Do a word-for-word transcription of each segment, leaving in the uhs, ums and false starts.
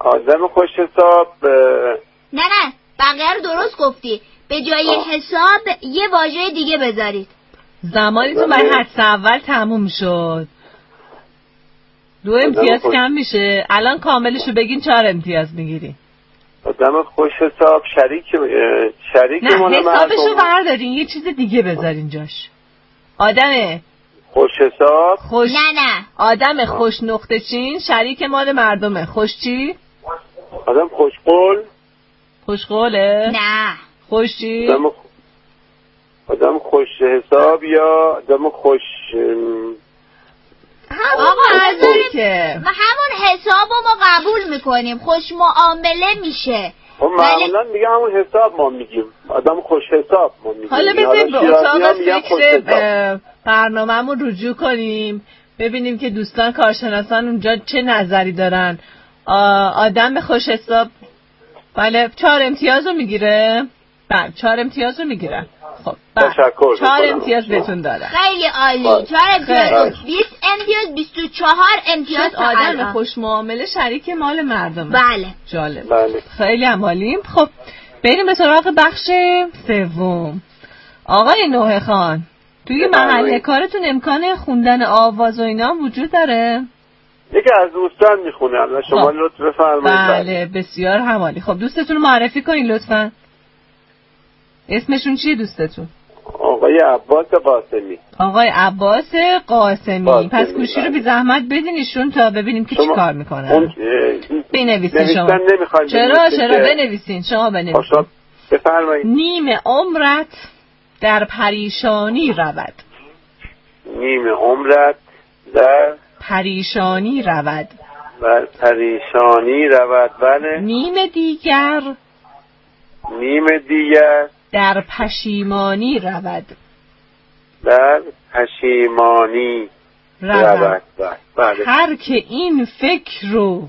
آدم خوش حساب. نه نه بقیه رو درست گفتی، به جای آه. حساب یه واژه دیگه بذارید. زمانیتون برای حدس اول تموم شد، دو امتیاز کم میشه. الان کاملشو بگین چهار امتیاز میگیری. آدم خوش حساب شریک شریک نه حسابشو بردارین یه چیز دیگه بذارین جاش. آدم خوش حساب خوش نه نه آدم خوش نقطه چین شریک مال مردمه. خوش چی؟ آدم خوشقول. خوشقوله؟ نه. خوش چی؟ آدم آدم خوش حساب یا آدم خوش آقا بذاریم که همون حسابو ما قبول میکنیم، خوش معامله میشه. خب معمولا میگه همون حساب ما میگیم، آدم خوش حساب ما میگیم. حالا بذاریم به اتاق فکر برنامه‌مون رجوع کنیم ببینیم که دوستان کارشناسان اونجا چه نظری دارن. آدم خوش حساب بله چهار امتیاز رو میگیره. بله چهار امتیاز رو میگیرن. خب تشکر. چهار امتیاز بهتون دادن. خیلی عالی. چهار امتیاز، بیست امتیاز، بیست و چهار امتیاز. آدم خوش معامله شریک مال مردمه. بله. جالب. بله. خیلی عالیم. خب بریم به سراغ بخش سوم. آقای نوح خان توی محل کارتون امکان خوندن آواز و اینا وجود داره؟ یکی از دوستان میخونه. الان شما لطف بفرمایید. بله بسیار همالی. خب دوستتون رو معرفی کنین لطفاً. اسمشون چیه دوستتون؟ آقای عباس قاسمی. آقای عباس قاسمی, قاسمی. پس گوشی رو بی زحمت بدینیشون تا ببینیم که چی کار میکنن. بنویسین شما. چرا چرا بنویسین شما بنویسین. بفرمایید. نیم عمرت در پریشانی رود. نیم عمرت در پریشانی رود. در پریشانی رود. بله. نیم دیگر نیم دیگر در پشیمانی رود. در پشیمانی رود. بله. هر که این فکر رو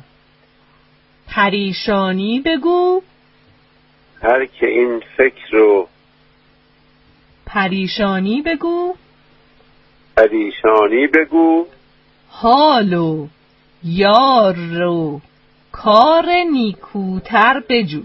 پریشانی بگو. هر که این فکر رو پریشانی بگو. پریشانی بگو. حالو یار رو کار نیکوتر بجو.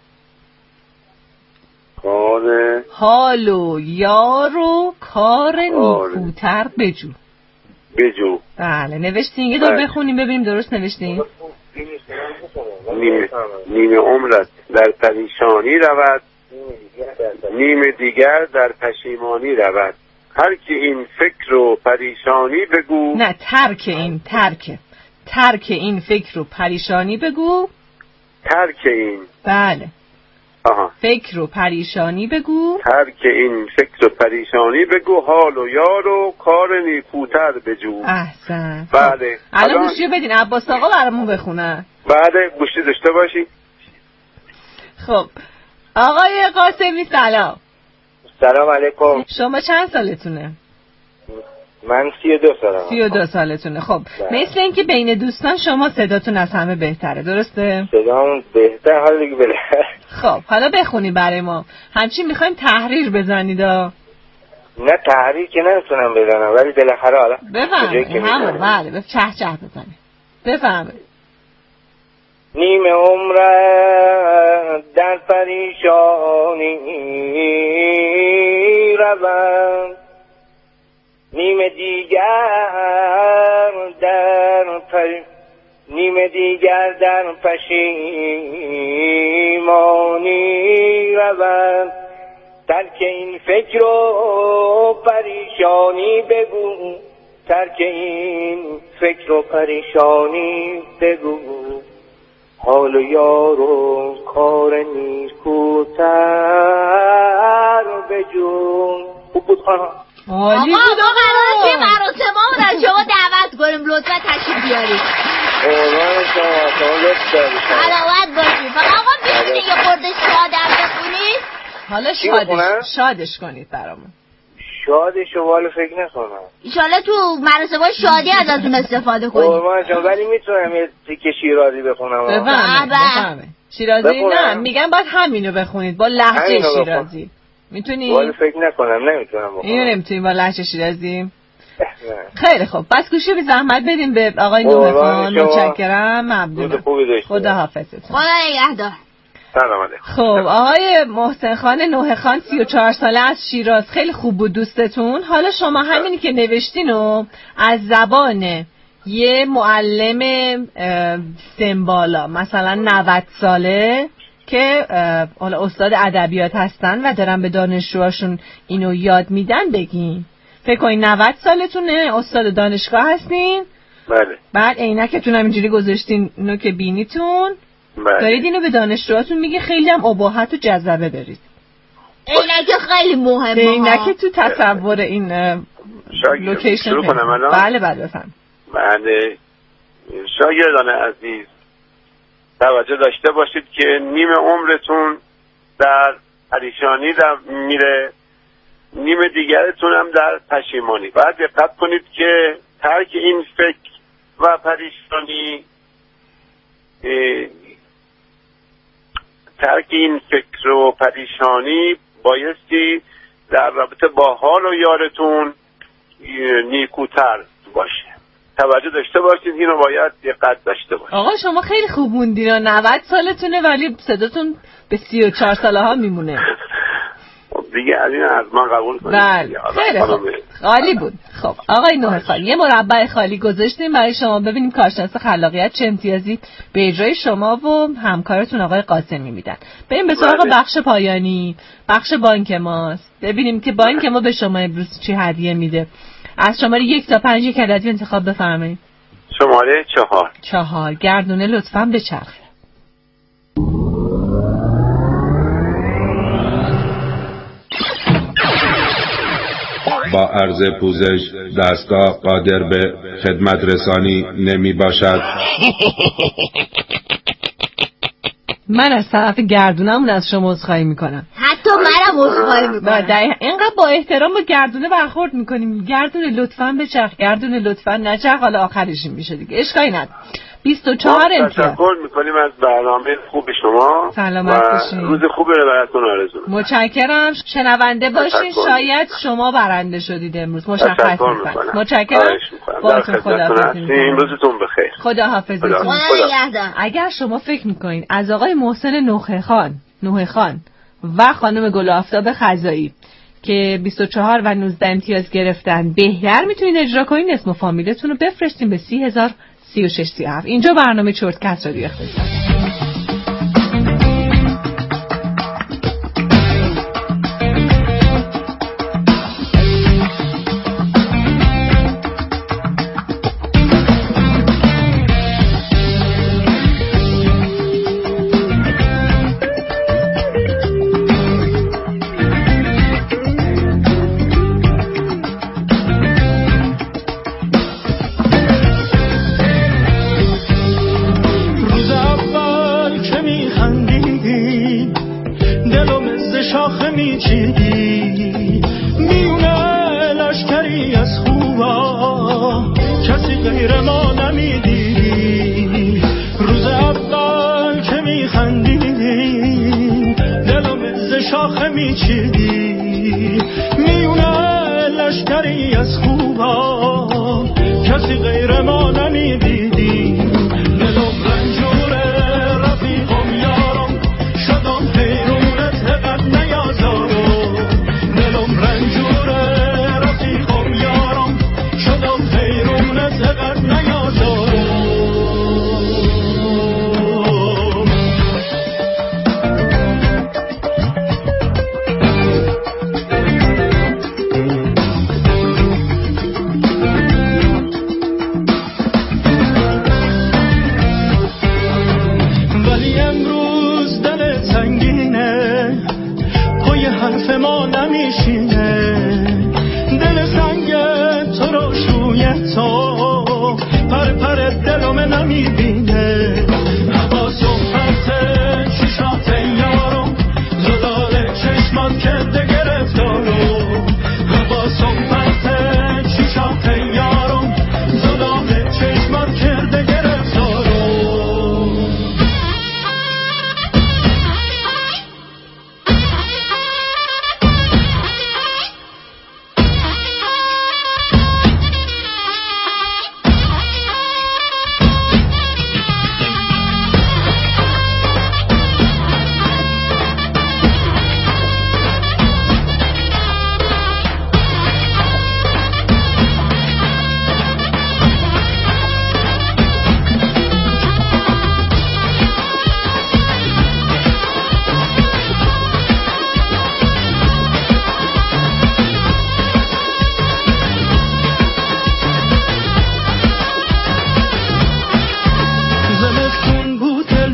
کار حالو یارو کار نیکوتر بجو. بجو. بله نوشتین یه دور بخونیم ببینیم درست نوشتین. نیمه نیمه عمرت در پریشانی رود، نیم دیگر در پشیمانی رود. هر که این فکر و پریشانی بگو. نه ترک این ترک ترک این فکر و پریشانی بگو. ترک این بله. آها. فکر و پریشانی بگو. ترک این فکر و پریشانی بگو. حال و یار و کار نیکوتر بجو. احسن. بله. الان گوشی بدین عباس آقا برامون بخونه. بله گوشی داشته باشی. خب آقای قاسمی سلام. سلام علیکم. شما چند سالتونه؟ من سی و دو سالم. سی و دو سالتونه. خب مثل این که بین دوستان شما صداتون از همه بهتره درسته؟ صدامون بهتر حالا دیگه بله. خب حالا بخونی برای ما. همچین میخوایم تحریر بزنید. نه تحریر که نمیتونم بزنم ولی بالاخره حالا بفهمید همون بله به چه چه بزنید. بفهمید. نیم عمر در پریشانی روم، نیم دیگر در پر... نیم دیگر در پشیمانی روم. ترک این فکر و پریشانی بگو. ترک این فکر و پریشانی بگو. حال و یار و کار نیکوتر بجون. خوب بود خانم. عالی بود. آقا قراره که مراسممون از شما دعوت کنیم لطفا تشریف بیارید. قربان شما شما لطف دارید. سلامت باشید. فقط آقا میتونید یه خورده شادم بخونید. حالا شادش شادش کنید برامون. شادش رو والا فکر نکنم. ایشالا تو مراسم‌های شادی ازتون استفاده کنید. قربان شما ولی میتونم یه تیکه شیرازی بخونم. بفهمه بفهمه. شیرازی نه میگن باید همینو بخونید با لهجه شیرازی. میتونی؟ والا فکر نکنم نمیتونم بخونم. اینو نمیتونی با لهجه شیرازی؟ خیلی خوب، پس گوشی به زحمت بدیم به آقای نوح خان. متشکرم، ممنونم. خدا حافظتون. خدا نگهدار. سلام علیکم. خب آقای محسن خان نوح خان سی و چهار ساله از شیراز، خیلی خوب بود دوستتون. حالا شما همینی که نوشتین و از زبان یه معلم سمبالا مثلا نود ساله که حالا استاد ادبیات هستن و دارن به دانشجوهاشون اینو یاد میدن بگین. فکر کنین نود سالتونه، استاد دانشگاه هستین. بله. بعد عینکتون هم اینجوری گذاشتین اینو که بینیتون. بله. دارید اینو به دانشجوهاتون میگه خیلی هم اباحت و جذبه دارید. عینک خیلی مهمه. عینک تو تصور این لوکیشن. شروع کنم الان؟ بله بله بفهم. بله. شاگردان عزیز توجه داشته باشید که نیم عمرتون در پریشانی در میره، نیم دیگرتون هم در پشیمانی. بعد دقت کنید که ترک این فکر و پریشانی ترک این فکر و پریشانی بایستی در رابطه با حال و یارتون نیکوتر باشه. توجه داشته باشید، اینو باید دقت داشته باشید. آقا شما خیلی خوب موندین، نود سالتونه ولی صداتون به سی و چهار ساله ها میمونه. دیگه از این از من قبول کنید. بله خیلی خوب، خالی بود. خب آقای نوح خان یه مربع خالی گذاشتیم برای شما، ببینیم کارشناس خلاقیت چه امتیازی به اجرای شما و همکارتون آقای قاسمی میدن. بریم به سراغ بخش پایانی، بخش بانک ماست. ببینیم که بانک ما به شما امروز چی هدیه میده. از شماره یک تا پنج یک عددی انتخاب بفرمایید. شماره چهار. چهار. گردونه لطفاً به چرخ. با عرض پوزش دستگاه قادر به خدمت رسانی نمی باشد. من از طرف گردونمون از شما عذرخواهی میکنم. حتی منم عذرخواهی میکنم. اینقدر با احترام با گردونه برخورد میکنیم. گردونه لطفاً بچرخ، گردونه لطفاً نچرخ، حالا آخرش میشه دیگه، اشکالی نداره. بیست و چهار امتیاز. تشکر میکنیم از برنامه خوب شما. سلامت باشین. روز خوبی رو براتون آرزو میکنم. متشکرم. شنونده باشین. شاید شما برنده شدید امروز. مشخص نیست. متشکرم. باهاتون خداحافظی می‌کنم. روزتون بخیر. خداحافظتون. اگر شما فکر میکنین از آقای محسن نوح خان نوح خان و خانم گل آفتاب خزایی که بیست و چهار و نوزده امتیاز گرفتن بهتر میتونین اجرا کنین، اسم و فامیلتون رو بفرستین به سی هزار سی و شش سی و هفت. اینجا برنامه چرتکست رادیو اختصاص.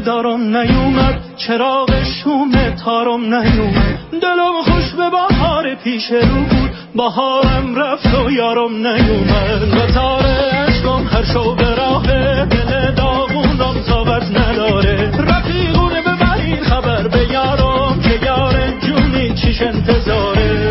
دارم نیومد، چراغ شوم تارم نیومد. دلم خوش به بهار پیش رو بود، بهارم رفت و یارم نیومد. و تاره عشقم هر شو به راه، دل داغونم طاقت نداره. رفیقونه ببرین خبر به یارم، که یار جونی چیش انتظاره.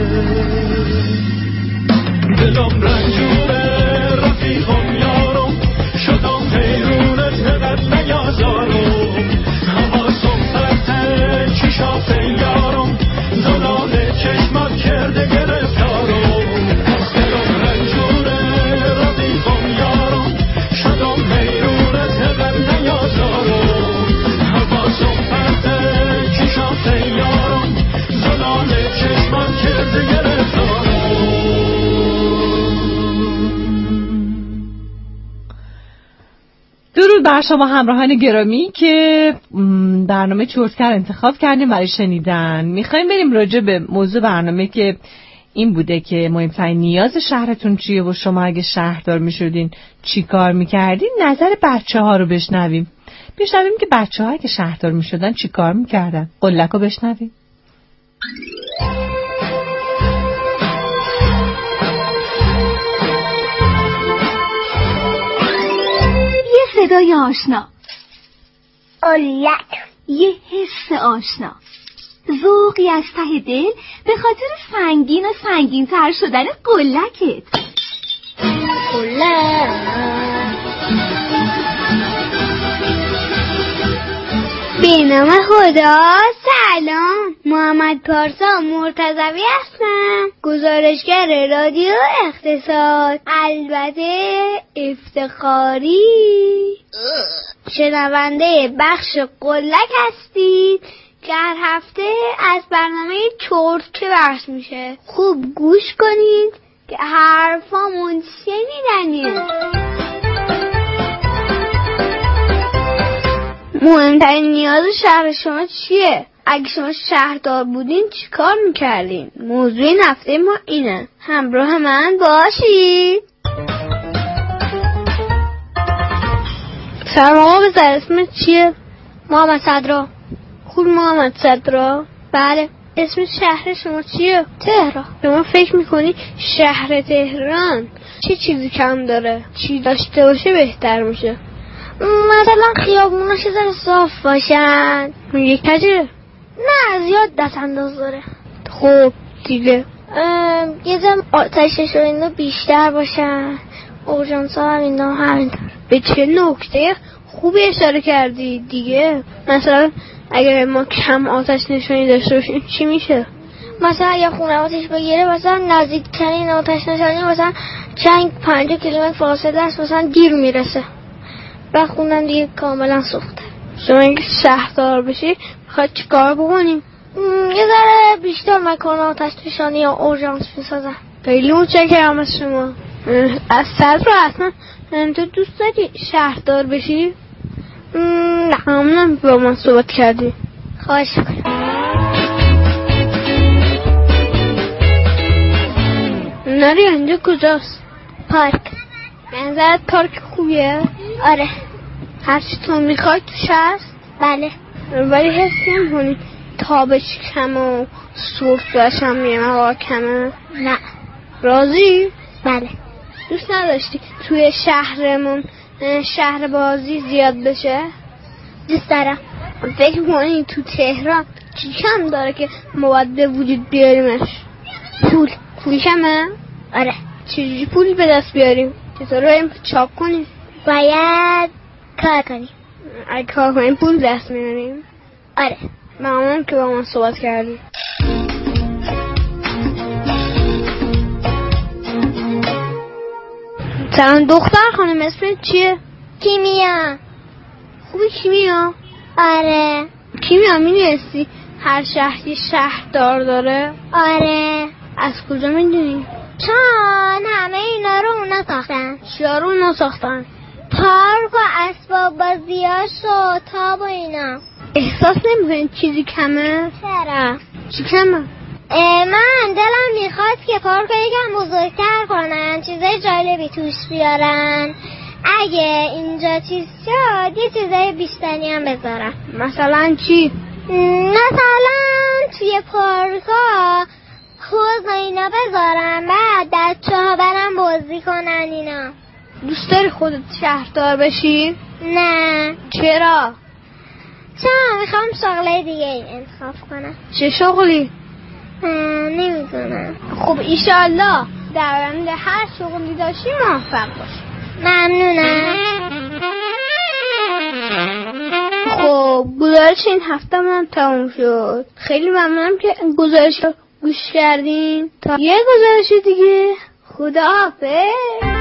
دلم رنجوره رفیقم یارم، شدم حیرونت نقد نیازارم. حواسم پرته چشاف یارم، زلال چشمت کرده گرفتارم. دلم رنجوره رفیقم یارم، شدم حیرونت نقد نیازارم. حواسم پرته چشاف یارم، زلال چشمت کرده گرفتارم. درود بر شما همراهان گرامی که برنامه چرتکر انتخاب کردیم برای شنیدن. میخوایم بریم راجع به موضوع برنامه که این بوده که مهمترین نیاز شهرتون چیه و شما اگه شهردار میشدین چی کار میکردین. نظر بچه ها رو بشنویم. بشنویم که بچه ها اگه شهردار میشدن چی کار میکردن. قلک رو بشنویم. صدای آشنا، قلک، یه حس آشنا، ذوقی از ته دل به خاطر سنگین و سنگین تر شدن قلکت. قلک به نام خدا. سلام، محمد پارسا مرتضوی هستم، گزارشگر رادیو اقتصاد، البته افتخاری شنونده بخش قلک هستید که هر هفته از برنامه چرت که بحث میشه. خوب گوش کنید که حرفامون شنیدنیه. مهمترین نیاز شهر شما چیه؟ اگه شما شهردار بودین چی کار میکردین؟ موضوع این هفته ما اینه. همراه من باشید. سلام آقا، بذار اسمت چیه؟ محمد صدرا. خوب محمد صدرا. بله. اسم شهر شما چیه؟ تهران. شما فکر میکنی شهر تهران چه چی چیزی کم داره؟ چی داشته باشه بهتر میشه؟ مثلا خیابوناش یه ذره صاف باشن. یک تجره؟ نه زیاد دست انداز داره. خب دیگه یه ذره آتشش و اینا بیشتر باشن. اورژانس ها هم اینا همینطور. به چه نکته خوبی اشاره کردی دیگه. مثلا اگر ما کم آتش نشانی داشته باشیم چی میشه؟ مثلا اگه خونه آتش بگیره مثلا نزدیکترین آتش نشانی مثلا چند پنجاه کیلومتر فاصله است، مثلا دیر میرسه و خونم دیگه کاملا سوخته. شما اگه شهردار بشی میخواد چی کار بکنیم؟ یه ذره بیشتر مکان آتش نشانی یا اورژانس میسازن. خیلی متشکرم از شما. از صدر اصلا تو دوست داری شهردار بشی؟ نه همونم با من صحبت کردی. خواهش میکنم. نری اینجا کجاست؟ پارک. نظرت پارک خوبیه؟ آره. هرچی تو میخوای توش هست؟ بله. ولی حسی هم کنی تابش کم و سرفش هم میه هوا کمه؟ نه. راضی؟ بله. دوست نداشتی توی شهرمون شهر بازی زیاد بشه؟ دوست دارم. فکر کنی تو تهران چی کم داره که ما باید به وجود بیاریمش؟ پول. پول کمه؟ آره. چجوری پول به دست بیاریم؟ چطور رایم چاپ کنیم؟ باید کار کنیم. اگه کار کنیم پول دست میاریم؟ آره. ممنون که با من صحبت کردی. سلام دختر خانم، اسمت چیه؟ کیمیا. خوبی کیمیا؟ آره. کیمیا میدونستی هر شهری شهردار داره؟ آره. از کجا میدونی؟ چون همه اینا رو اونا ساختن. چیا رو اونا ساختن؟ پارک و اسباب بازیاش و تاب و اینا. احساس نمیکنی چیزی کمه؟ چرا؟ چی کمه؟ من دلم میخواد که پارک رو یکم بزرگتر کنن، چیزای جالبی توش بیارن. اگه اینجا چیز شد یه چیزای بیشتری هم بذارم. مثلا چی؟ مثلا توی پارکا حوض و اینا بذارم، بعد بچه ها برم بازی کنن اینا. دوست داری خودت شهردار بشی؟ نه. چرا؟ چرا میخوام شغله دیگه این انتخاب کنم. چه شغلی؟ نمیدونم. خب ایشالله در آینده هر شغلی داشتی موفق باشی. ممنونم. خب گزارش این هفته من تموم شد. خیلی ممنونم که گزارش رو گوش کردین. تا یه گزارش دیگه، خداحافظ.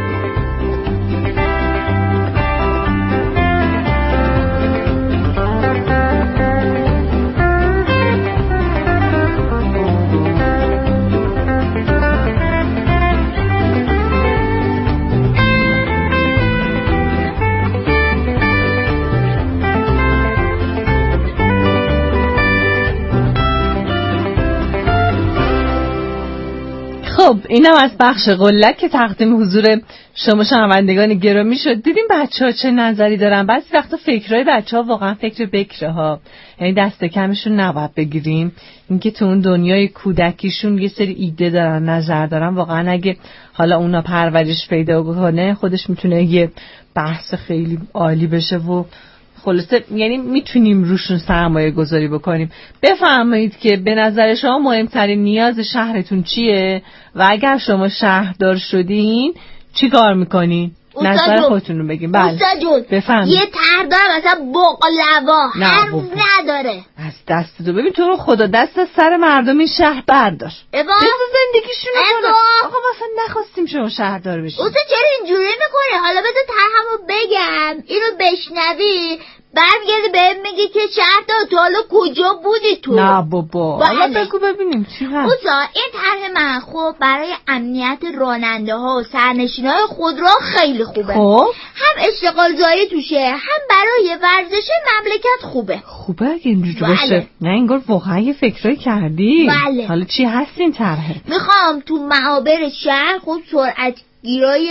خب اینم از بخش قلک که تقدیم حضور شما شنوندگان گرامی شد. دیدیم بچه‌ها چه نظری دارن. بعضی وقتا فکرای بچه‌ها واقعا فکر بکره ها، یعنی دست کمشون نباید بگیریم. اینکه تو اون دنیای کودکیشون یه سری ایده دارن، نظر دارن، واقعا اگه حالا اونا پرورش پیدا کنه خودش میتونه یه بحث خیلی عالی بشه و خلاصه یعنی میتونیم روشون سرمایه گذاری بکنیم. بفرمایید که به نظر شما مهمترین نیاز شهرتون چیه و اگر شما شهردار شدین چی کار میکنین؟ نظر خودتون رو بگیم. بله بفرمایید. یه طرحدار مثلا بقلوا حرف نداره. از دست تو ببین تو رو خدا دست از سر مردم این شهر بردار. بذار زندگیشون رو کنه. آقا مثلا نخواستیم شما شهردار بشین. اوستا چرا اینجوری میکنی؟ حالا بذار طرحمو بگم، اینو بشنوی برمیگردی بهم میگی که شهردار تو حالا کجا بودی تو؟ نه بابا حالا بگو ببینیم چی هست. اوستا این طرح من خب برای امنیت راننده ها و سرنشینای خودرو خیلی خوبه. خب هم اشتغال زایی توشه، هم برای ورزش مملکت خوبه. خوبه اگه اینجوری باشه. نه انگار واقعا یه فکرایی کردی. بله. حالا چی هست این طرح؟ میخوام تو معابر شهر خود سرعت گیرای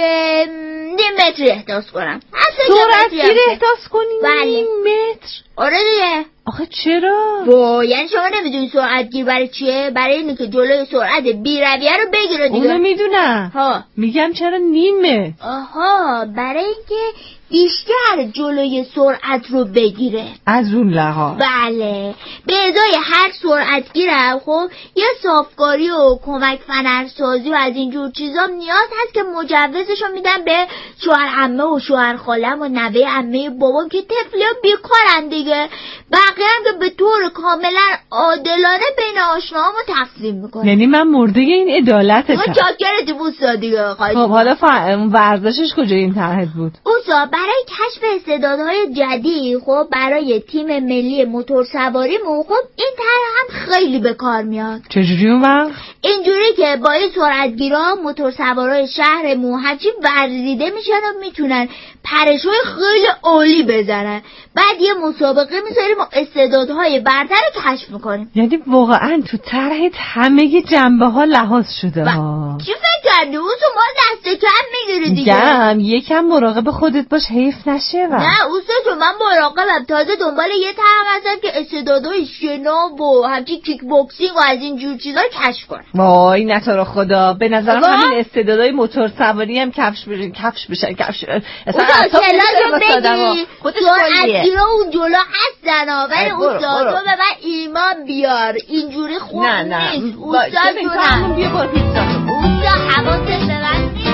نیم متر احداث کنم. سرعت گیر احداث کنی؟ بله. نیم متر؟ آره دیگه. آخه چرا؟ با یعنی شما نمیدونی سرعت گیر برای چیه؟ برای اینه که جلوی سرعت بی‌رویه رو بگیره دیگه. اونو میدونم. ها. میگم چرا نیم متر؟ آها برای اینکه بیشتر جلوی سرعت رو بگیره. از اون لحاظ. بله. به ازای هر سرعت گیرم خب یه صافکاری و کمک فنرسازی و از اینجور چیزا نیاز هست که مجوزشو میدن به شوهر عمه و شوهر خالم و نوه عمه بابام که طفلی ها بیکارن دیگه. بقیه هم که به طور کاملا عادلانه بین آشناهامو تقسیم میکنه. یعنی من مرده این عدالتم. ما چاکرتی بوستا دیگه. خب حالا ف... ورزشش کجا این طرحت بود؟ اوسا برای کشف استعدادهای جدید خب برای تیم ملی موتور سواریمون خب این طرح هم خیلی به کار میاد. چجوری اون وقت؟ اینجوری که با این سرعتگیرا موتور سوارای شهرمون هرچی ورزیده میشن و میتونن پرش‌های خیلی عالی بزنن. بعد یه مسابقه میذاریم و استعدادهای برتر رو کشف میکنیم. یعنی واقعا تو طرحت همه جنبه ها لحاظ شده ها. چی فکر کردی؟ اون تو ما دست کم میگیری دیگه. گم یکم مراقب خودت باش حیف نشه و نه اوستا جو من مراقبم. تازه دنبال یه طرح هستم که استعدادهای شنا و همچین کیک بوکسینگ و از این جور چیزا کشف کنم. وای نه تو رو خدا به نظرم همین استعدادهای موتور سواری هم کفش بشن کفش بشن کفش اصلا اصلا بگی سرعتگیرا اون جلو هستن ها ولی اوستا تو به من ایمان بیار اینجوری خوب نه نه نیست. اوستا جونم بیا بار پیتزا اوستا حواست به من نیست.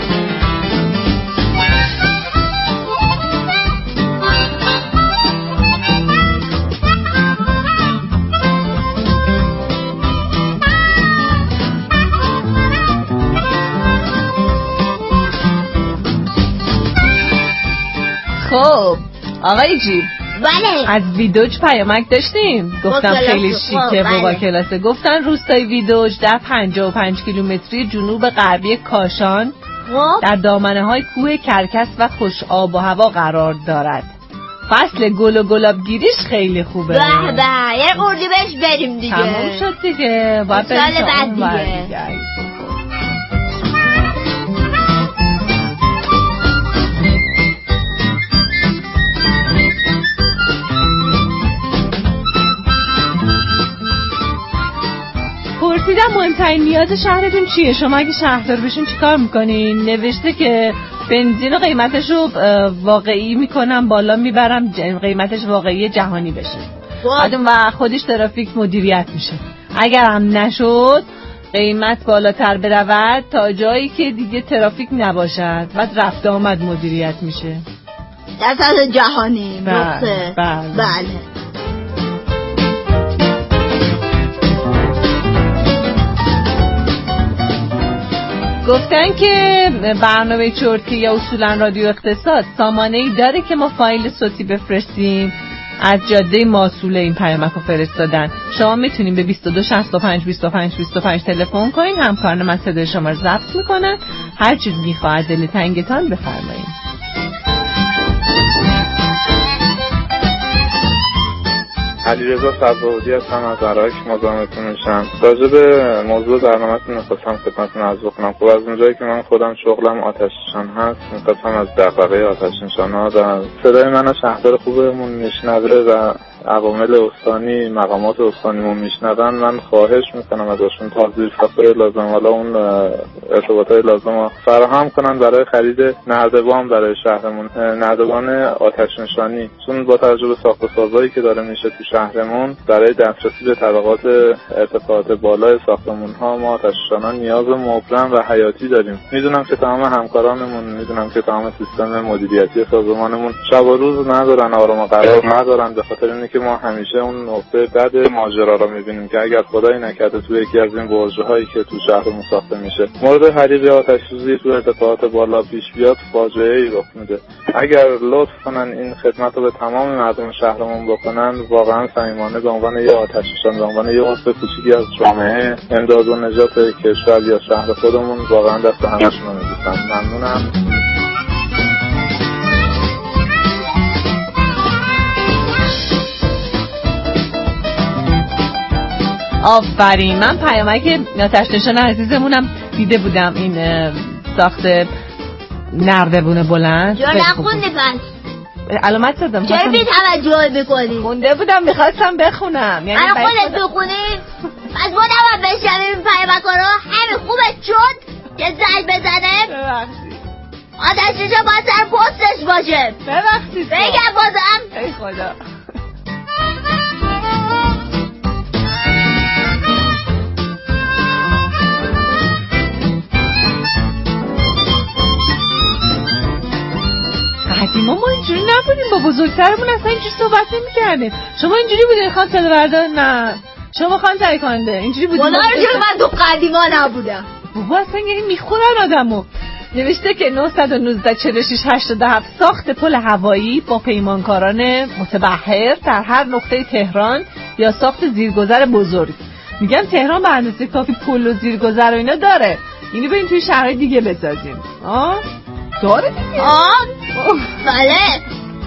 خب آقای جیب بله از ویدوج پیامک داشتیم گفتم خیلی شیکه و با کلاسه. گفتن روستای ویدوج در پنجاه و پنج کیلومتری جنوب غربی کاشان در دامنه های کوه کرکس و خوش آب و هوا قرار دارد. فصل گل و گلاب گیریش خیلی خوبه. به به یه اردی بهش بریم دیگه. تموم شد دیگه باید بریم سال بعد دیگه. مهمترین نیاز شهرتون چیه؟ شما اگه شهردار بشین چیکار میکنین؟ نوشته که بنزین قیمتش رو واقعی میکنم بالا میبرم، قیمتش واقعی جهانی بشه. بعدم و خودش ترافیک مدیریت میشه. اگر هم نشد قیمت بالاتر برود تا جایی که دیگه ترافیک نباشد، بعد رفت آمد مدیریت میشه در سطح جهانی. بله بله, بله. گفتن که برنامه چرتی یا اصولا رادیو اقتصاد سامانه‌ای داره که ما فایل صوتی بفرستیم. از جاده ماسوله این پیامک رو فرستادن. شما میتونین به بیست و دو شصت و پنج بیست و پنج بیست و پنج تلفن کنین، همکاران من صدای شما رو ضبط میکنن. هر چیز میخواد دل تنگتان بفرمایید. علیرضا سبزآبادی هستم از عراق، مزاحمتون میشم. راجع به موضوع برنامه‌تون می‌خواستم خدمتتون عرض بکنم. خب از اونجایی که من خودم شغلم آتش نشان هست، می‌خواستم از دغدغه آتش نشان‌ها و صدای من شهردار خوبمون میشنوه و عوامل استانی، مقامات استانیمون میشنون، من خواهش میکنم ازشون تا زیرساخت‌های لازم، حالا اون ارتباطات لازم رو فراهم کنن برای خرید نردبان برای شهرمون، نردبان آتش نشانی، چون با توجه به ساخت و سازایی که داره میشه تو شهرمون برای دسترسی به طبقات ارتفاعات بالای ساختمان‌ها ما آتش نشانان نیاز مبرم و حیاتی داریم. میدونم که تمام همکارانمون، میدونم که تمام سیستم مدیریتی سازمانمون شب و روز ندارن، آرام و قرار ندارن، به خاطر که ما همیشه اون نقطه بعد ماجرا رو می‌بینیم که اگر خدای نکرده تو یکی از این برج‌هایی که تو شهرمون ساخته میشه مورد حریق آتش‌سوزی تو ارتفاعات بالا پیش بیاد، فاجعه‌ای رخ میده. اگر لطف کنن این خدمت رو به تمام مردم شهرمون بکنن، واقعا صمیمانه به عنوان یه آتش نشان، به عنوان یه عضو کوچیکی از جامعه امداد و نجات کشور یا شهر خودمون، واقعا دست همشون رو می‌بوسم. ممنونم. آفرین. من پیامک آتش نشان عزیزمونم دیده بودم، این ساخت نردبون بلند. جا نخونده پس علامت زدم. چرا بی توجه میکنی؟ خونده بودم میخواستم بخونم. یعنی الان خودت بخونی؟ پس ما نباید بشنویم این پیامک رو؟ همین خوبت شد که زنگ بزنه؟ ببخشید. آتش نشان باید سر پستش باشه. ببخشید بگم بازم؟ ای خدا. قدیما ما اینجوری نبودیم، با بزرگترمون اصلا اینجوری صحبت نمی‌کردیم. شما اینجوری بودین خانم صدابردار؟ نه شما خانم تهیه کننده اینجوری بودین. خدا رو جون من تو قدیما نبودم بابا، اصلا یعنی میخورن آدمو. نوشته که نه یک نه چهار شش هشت هفت ساخت پل هوایی با پیمانکاران متبحر در هر نقطه تهران یا ساخت زیرگذر بزرگ. میگم تهران به اندازه کافی پل و زیرگذر و اینا داره، اینو بریم توی شهرهای دیگه بسازیم. آه داره دیگه. آه بله.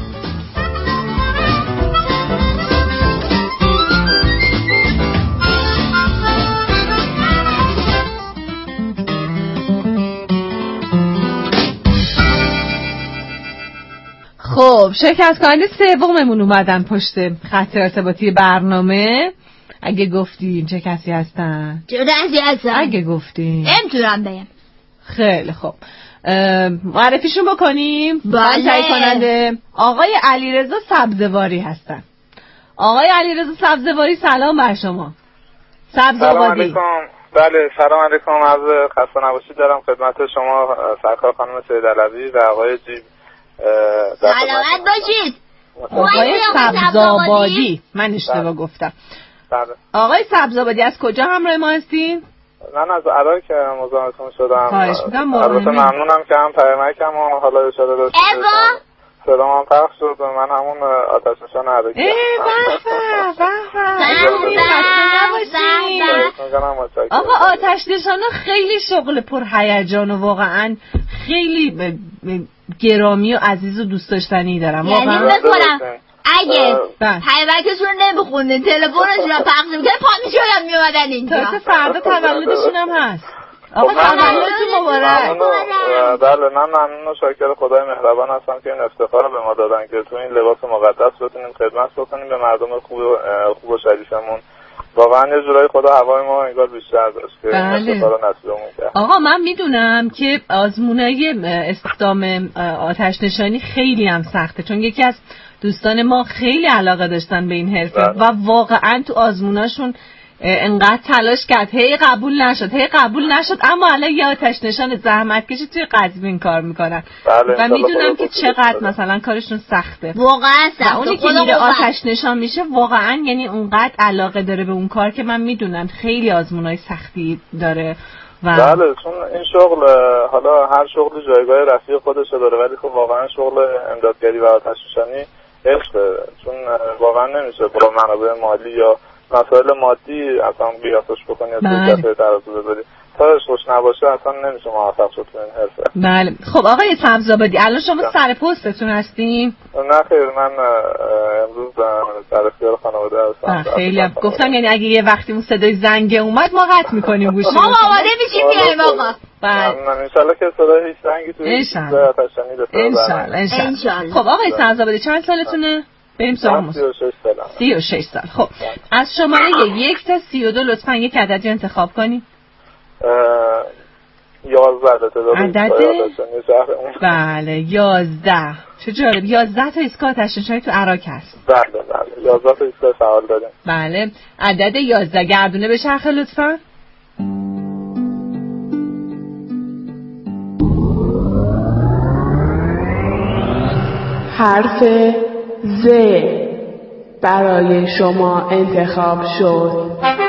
خب شرکت کننده سوممون اومدن پشت خط ارتباطی برنامه. اگه گفتین چه کسی هستن؟ چه کسی هستن؟ اگه گفتین نمیتونم بگم. خیلی خب معرفیشون بکنیم. بله. تهیه کننده آقای علیرضا سبزواری هستن. آقای علیرضا سبزواری سلام بر شما. سلام علیکم. بله سلام علیکم، از خسته نباشید دارم خدمت شما سرکار خانم سید علوی و آقای جیب. سلامت باشید. آقای سبزآبادی، من اشتباه گفتم. بله. آقای سبزآبادی از کجا همراه ما هستین؟ من از عراق مزاحمتون شدم. خواهش می‌کنم. البته ممنونم که هم پیامکم و حالا اشاره داشتید. ایوا سلام هم پخش شد، من همون آتش نشان عراقی. ای به به. آقا آتش نشانا خیلی شغل پر هیجان و واقعا خیلی گرامی و عزیز و دوست داشتنی دارم. واقعا بکنم اگه پیامکشون نمیخوندین تلفنشون رو پخش می‌کردن پا می‌شدن میومدن اینجا. تازه فردا تولدشون هم هست. آقا تولدتون مبارک. بله من ممنون و شاکر خدای مهربان هستم که این افتخار رو به ما دادن که تو این لباس مقدس بتونیم خدمت بکنیم به مردم خوب خوب و شریفمون واقعا یه جورایی خدا هوای ما انگار بیشتر داشت که بله. آقا من میدونم که آزمونای استخدام آتش نشانی خیلی هم سخته، چون یکی از دوستان ما خیلی علاقه داشتن به این حرفه و واقعا تو آزموناشون انقدر تلاش کرد، هی قبول نشد هی قبول نشد اما الان یه آتش نشان زحمت کشی توی قزوین کار میکنن و میدونم که چقدر مثلا کارشون سخته واقعا سخته. اونی که میره آتش نشان میشه واقعا یعنی اونقدر علاقه داره به اون کار که من میدونم خیلی آزمونای سختی داره و بله، چون این شغل حالا هر شغلی جایگاه رفیع خودشه داره، ولی خب واقعا شغل امدادگری و آتش نشانی عشقه، چون واقعا نمیشه با منابع مالی یا مسائل مادی اصلا قیاسش بکنی یا توی ترازو بذاری، تا عشقش نباشه اصلا نمیشه موفق شد تو این حرفه. بله. خب آقای سبزآبادی الان شما سر پستتون هستین؟ نه خیر، من امروز در اختیار خانواده هستم. خیلی هم گفتم یعنی اگه یه وقتی اون صدای زنگ اومد ما قطع میکنیم گوشی ما آماده میشیم بیایم آقا. بله انشالله که صدای هیچ زنگی توی آتش نشانی انشالله انشالله. خب آقای سبزآبادی چند سالتونه؟ بریم سراغ سی و شش سالم. سی و شش سال. خب از شماره یک تا سی و دو لطفا یک عددی انتخاب کنی. یازده عدد بله یازده. چه جالب، یازده تا ایستگاه آتش نشانی تو عراق هست. بله بله یازده تا ایستگاه فعال داریم. بله عدد یازده گردونه به چرخه لطفا. حرف ز برای شما انتخاب شد.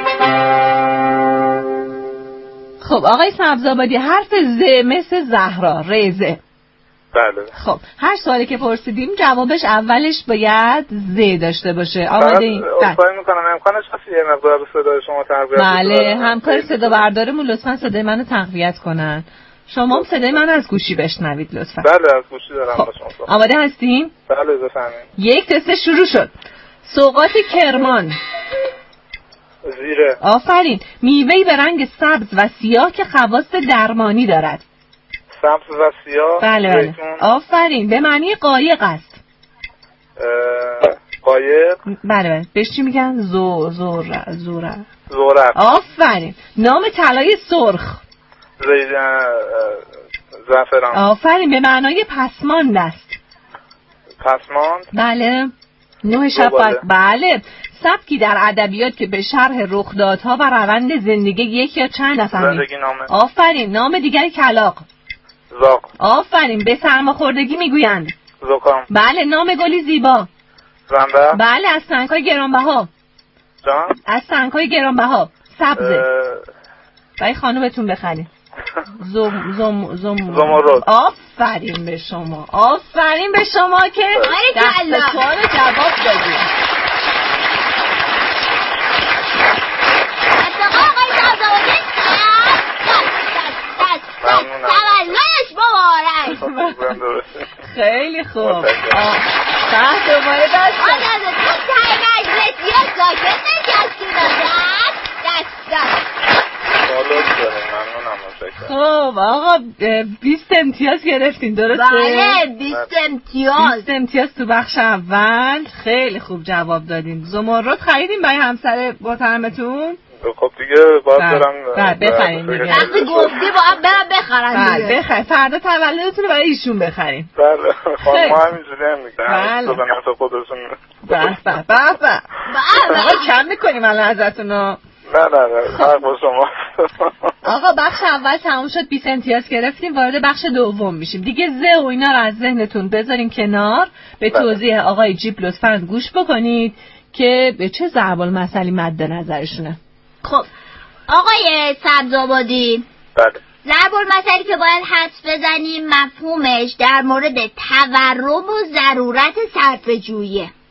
خب آقای سبزآبادی حرف ز مثل زهرا، رزه. بله. خب هر سوالی که پرسیدیم جوابش اولش باید ز داشته باشه. آماده این؟ اصلا میکنم امکانش هست یه مقدار صدای شما تقویت بله همکار صدا بردارمون لطفا صدای منو تقویت کنن. شما هم صدای من از گوشی بشنوید لطفا. بله از گوشی دارم. خب. آماده هستیم؟ بله بفرمایید. یک تست شروع شد. سوغات کرمان. زیره. آفرین. میوه‌ای به رنگ سبز و سیاه که خواص درمانی دارد. سبز و سیاه. بله بله. آفرین. به معنی قایق است. قایق. بله بله. بهش چی میگن؟ زو زور زوره. زورق. آفرین. نام طلای سرخ. زعفران. آفرین. به معنای پسماند است. پسماند. بله. نه شب باید. بله. سبکی در ادبیات که به شرح رخدادها و روند زندگی یک یا چند نفر. زندگی نامه. آفرین. نام دیگری کلاغ. زاغ. آفرین. به سرماخوردگی میگویند. زکام. بله. نام گلی زیبا. زنبق. بله. از سنگ‌های گرانبها. جان؟ از سنگ‌های گرانبها. سبزه. برای خانومتون بخرید. زم زم زم زمرد. آفرین به شما. آفرین به شما که دست سوال جواب دادید. خیلی خوب. تحت دوباره دست آنازه تو تای مجلس یا ساکت نشستی دادن دست دست. خب آقا بیست امتیاز گرفتین درسته؟ بله بیست امتیاز. بیست امتیاز تو بخش اول. خیلی خوب جواب دادین. زمرد خریدین برای همسر محترمتون؟ خب دیگه باید برم بخرین دیگه. وقتی گفتی باید برم بخرن دیگه. بخرین. فردا تولدتون برای ایشون بخرین. بله خانم ما همینجوری هم میگن. بله. تو بنفت خودشون. به به به به. آقا کم میکنیم الان ازتونو. نه نه نه فرق با شما. آقا بخش اول تموم شد، بیست امتیاز گرفتیم. وارد بخش دوم میشیم دیگه. ز و اینا رو از ذهنتون بذارین کنار. به توضیح آقای جیپ لطفاً گوش بکنید که به چه ضرب المثلی مد نظرشونه. خب آقای سبزآبادی بله ضرب المثلی که باید حدس بزنیم مفهومش در مورد تورم و ضرورت صرفه‌جویی.